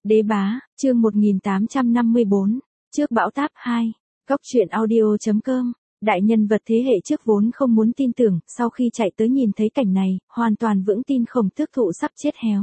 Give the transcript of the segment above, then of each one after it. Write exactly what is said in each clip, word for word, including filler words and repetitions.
Đế bá, chương một nghìn tám trăm năm mươi bốn, trước bão táp hai, góc truyện audio.com, đại nhân vật thế hệ trước vốn không muốn tin tưởng, sau khi chạy tới nhìn thấy cảnh này, hoàn toàn vững tin Khổng Tước Thụ sắp chết héo.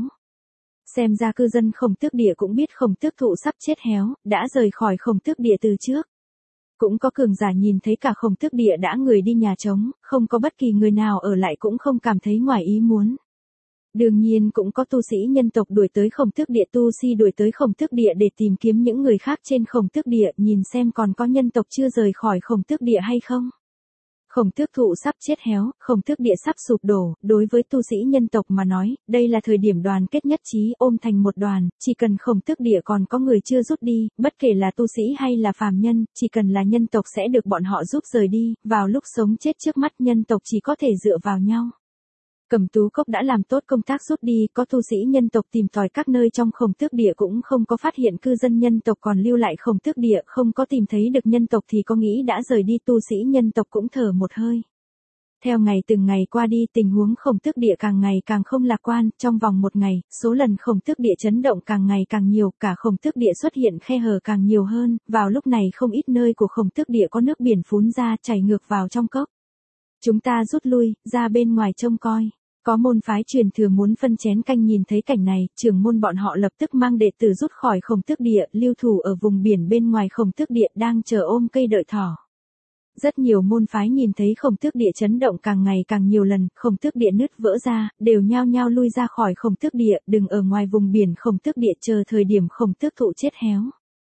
Xem ra cư dân Khổng Tước Địa cũng biết Khổng Tước Thụ sắp chết héo, đã rời khỏi Khổng Tước Địa từ trước. Cũng có cường giả nhìn thấy cả Khổng Tước Địa đã người đi nhà trống, không có bất kỳ người nào ở lại cũng không cảm thấy ngoài ý muốn. Đương nhiên cũng có tu sĩ nhân tộc đuổi tới Khổng Tước Địa, tu si đuổi tới Khổng Tước Địa để tìm kiếm những người khác trên Khổng Tước Địa, nhìn xem còn có nhân tộc chưa rời khỏi Khổng Tước Địa hay không. Khổng Tước Thụ sắp chết héo, Khổng Tước Địa sắp sụp đổ, đối với tu sĩ nhân tộc mà nói, đây là thời điểm đoàn kết nhất trí, ôm thành một đoàn, chỉ cần Khổng Tước Địa còn có người chưa rút đi, bất kể là tu sĩ hay là phàm nhân, chỉ cần là nhân tộc sẽ được bọn họ giúp rời đi, vào lúc sống chết trước mắt nhân tộc chỉ có thể dựa vào nhau. Cẩm Tú Cốc đã làm tốt công tác rút đi, có tu sĩ nhân tộc tìm tòi các nơi trong Khổng Tước Địa cũng không có phát hiện cư dân nhân tộc còn lưu lại Khổng Tước Địa, không có tìm thấy được nhân tộc thì có nghĩ đã rời đi, tu sĩ nhân tộc cũng thở một hơi. Theo ngày từng ngày qua đi, tình huống Khổng Tước Địa càng ngày càng không lạc quan, trong vòng một ngày, số lần Khổng Tước Địa chấn động càng ngày càng nhiều, cả Khổng Tước Địa xuất hiện khe hở càng nhiều hơn, vào lúc này không ít nơi của Khổng Tước Địa có nước biển phún ra chảy ngược vào trong cốc. Chúng ta rút lui, ra bên ngoài trông coi. Có môn phái truyền thừa muốn phân chén canh nhìn thấy cảnh này, trưởng môn bọn họ lập tức mang đệ tử rút khỏi Khổng Tước Địa, lưu thủ ở vùng biển bên ngoài Khổng Tước Địa đang chờ ôm cây đợi thỏ. Rất nhiều môn phái nhìn thấy Khổng Tước Địa chấn động càng ngày càng nhiều lần, Khổng Tước Địa nứt vỡ ra, đều nhao nhao lui ra khỏi Khổng Tước Địa, đừng ở ngoài vùng biển Khổng Tước Địa chờ thời điểm Khổng Tước Thụ chết héo.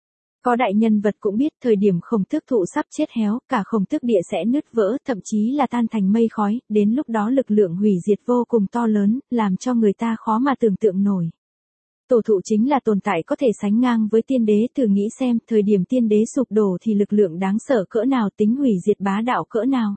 Có đại nhân vật cũng biết thời điểm Khổng Tước Thụ sắp chết héo, cả Khổng Tước Địa sẽ nứt vỡ, thậm chí là tan thành mây khói, đến lúc đó lực lượng hủy diệt vô cùng to lớn, làm cho người ta khó mà tưởng tượng nổi. Tổ thụ chính là tồn tại có thể sánh ngang với tiên đế, thử nghĩ xem, thời điểm tiên đế sụp đổ thì lực lượng đáng sợ cỡ nào, tính hủy diệt bá đạo cỡ nào.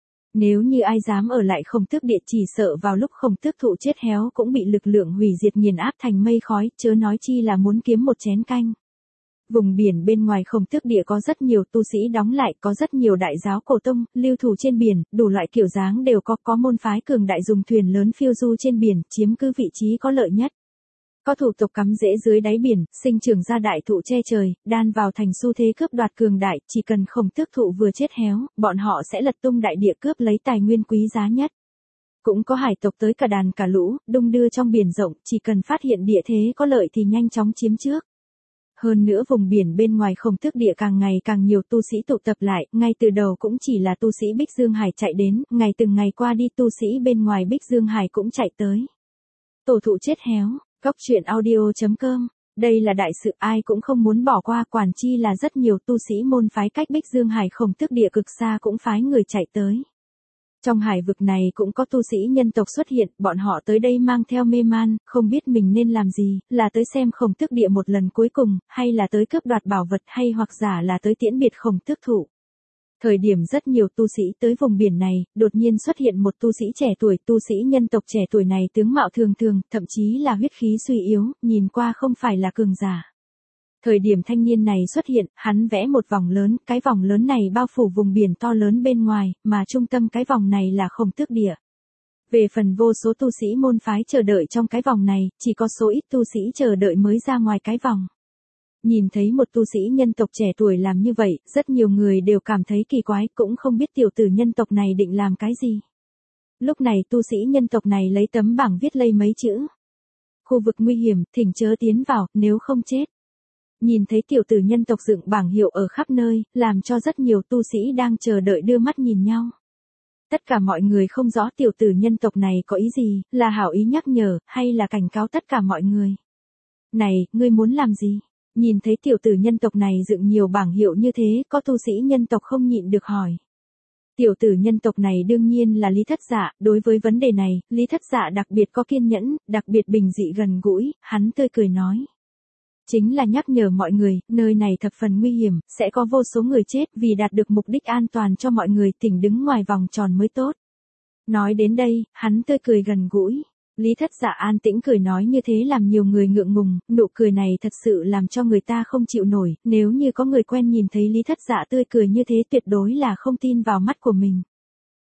Nếu như ai dám ở lại Khổng Tước Địa chỉ sợ vào lúc Khổng Tước Thụ chết héo cũng bị lực lượng hủy diệt nghiền áp thành mây khói, chớ nói chi là muốn kiếm một chén canh. Vùng biển bên ngoài Khổng Tước Địa có rất nhiều tu sĩ đóng lại, có rất nhiều đại giáo cổ tông, lưu thủ trên biển, đủ loại kiểu dáng đều có, có môn phái cường đại dùng thuyền lớn phiêu du trên biển, chiếm cứ vị trí có lợi nhất. Có thủ tộc cắm rễ dưới đáy biển, sinh trưởng ra đại thụ che trời, đan vào thành xu thế cướp đoạt cường đại, chỉ cần Khổng Tước Thụ vừa chết héo, bọn họ sẽ lật tung đại địa cướp lấy tài nguyên quý giá nhất. Cũng có hải tộc tới cả đàn cả lũ, đung đưa trong biển rộng, chỉ cần phát hiện địa thế có lợi thì nhanh chóng chiếm trước. Hơn nữa vùng biển bên ngoài Khổng Tước Địa càng ngày càng nhiều tu sĩ tụ tập lại, ngay từ đầu cũng chỉ là tu sĩ Bích Dương Hải chạy đến, ngày từng ngày qua đi tu sĩ bên ngoài Bích Dương Hải cũng chạy tới. Tổ thụ chết héo, góc truyện audio.com, đây là đại sự ai cũng không muốn bỏ qua, quản chi là rất nhiều tu sĩ môn phái cách Bích Dương Hải Khổng Tước Địa cực xa cũng phái người chạy tới. Trong hải vực này cũng có tu sĩ nhân tộc xuất hiện, bọn họ tới đây mang theo mê man, không biết mình nên làm gì, là tới xem Khổng Tước Địa một lần cuối cùng, hay là tới cướp đoạt bảo vật, hay hoặc giả là tới tiễn biệt Khổng Tước Thụ. Thời điểm rất nhiều tu sĩ tới vùng biển này, đột nhiên xuất hiện một tu sĩ trẻ tuổi, tu sĩ nhân tộc trẻ tuổi này tướng mạo thường thường, thậm chí là huyết khí suy yếu, nhìn qua không phải là cường giả. Thời điểm thanh niên này xuất hiện, hắn vẽ một vòng lớn, cái vòng lớn này bao phủ vùng biển to lớn bên ngoài, mà trung tâm cái vòng này là Khổng Tước Địa. Về phần vô số tu sĩ môn phái chờ đợi trong cái vòng này, chỉ có số ít tu sĩ chờ đợi mới ra ngoài cái vòng. Nhìn thấy một tu sĩ nhân tộc trẻ tuổi làm như vậy, rất nhiều người đều cảm thấy kỳ quái, cũng không biết tiểu tử nhân tộc này định làm cái gì. Lúc này tu sĩ nhân tộc này lấy tấm bảng viết lây mấy chữ. Khu vực nguy hiểm, thỉnh chớ tiến vào, nếu không chết. Nhìn thấy tiểu tử nhân tộc dựng bảng hiệu ở khắp nơi, làm cho rất nhiều tu sĩ đang chờ đợi đưa mắt nhìn nhau. Tất cả mọi người không rõ tiểu tử nhân tộc này có ý gì, là hảo ý nhắc nhở, hay là cảnh cáo tất cả mọi người. Này, ngươi muốn làm gì? Nhìn thấy tiểu tử nhân tộc này dựng nhiều bảng hiệu như thế, có tu sĩ nhân tộc không nhịn được hỏi. Tiểu tử nhân tộc này đương nhiên là Lý Thất Dạ, đối với vấn đề này, Lý Thất Dạ đặc biệt có kiên nhẫn, đặc biệt bình dị gần gũi, hắn tươi cười nói. Chính là nhắc nhở mọi người, nơi này thập phần nguy hiểm, sẽ có vô số người chết, vì đạt được mục đích an toàn cho mọi người, thỉnh đứng ngoài vòng tròn mới tốt. Nói đến đây, hắn tươi cười gần gũi. Lý Thất Dạ an tĩnh cười nói như thế làm nhiều người ngượng ngùng, nụ cười này thật sự làm cho người ta không chịu nổi, nếu như có người quen nhìn thấy Lý Thất Dạ tươi cười như thế tuyệt đối là không tin vào mắt của mình.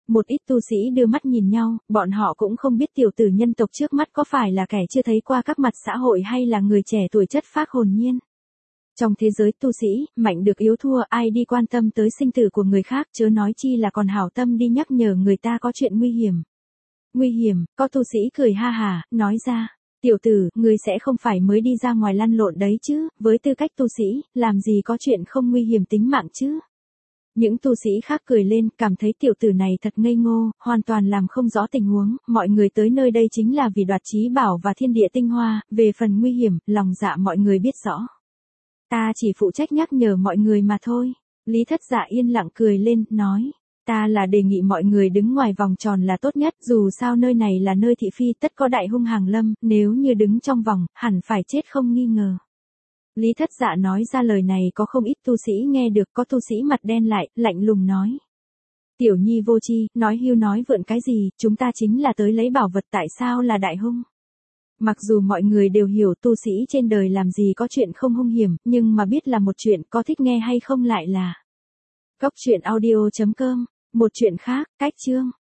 Một ít tu sĩ đưa mắt nhìn nhau, bọn họ cũng không biết tiểu tử nhân tộc trước mắt có phải là kẻ chưa thấy qua các mặt xã hội hay là người trẻ tuổi chất phác hồn nhiên. Trong thế giới tu sĩ, mạnh được yếu thua, ai đi quan tâm tới sinh tử của người khác, chớ nói chi là còn hảo tâm đi nhắc nhở người ta có chuyện nguy hiểm. Nguy hiểm, có tu sĩ cười ha hà, nói ra, tiểu tử, ngươi sẽ không phải mới đi ra ngoài lăn lộn đấy chứ, với tư cách tu sĩ, làm gì có chuyện không nguy hiểm tính mạng chứ. Những tu sĩ khác cười lên, cảm thấy tiểu tử này thật ngây ngô, hoàn toàn làm không rõ tình huống, mọi người tới nơi đây chính là vì đoạt chí bảo và thiên địa tinh hoa, về phần nguy hiểm, lòng dạ mọi người biết rõ. Ta chỉ phụ trách nhắc nhở mọi người mà thôi. Lý Thất Dạ yên lặng cười lên, nói, ta là đề nghị mọi người đứng ngoài vòng tròn là tốt nhất, dù sao nơi này là nơi thị phi tất có đại hung hàng lâm, nếu như đứng trong vòng, hẳn phải chết không nghi ngờ. Lý Thất Dạ nói ra lời này có không ít tu sĩ nghe được, có tu sĩ mặt đen lại, lạnh lùng nói. Tiểu nhi vô tri, nói hưu nói vượn cái gì, chúng ta chính là tới lấy bảo vật, tại sao là đại hung? Mặc dù mọi người đều hiểu tu sĩ trên đời làm gì có chuyện không hung hiểm, nhưng mà biết là một chuyện, có thích nghe hay không lại là. Cốc truyện audio chấm com, một chuyện khác, cách chương.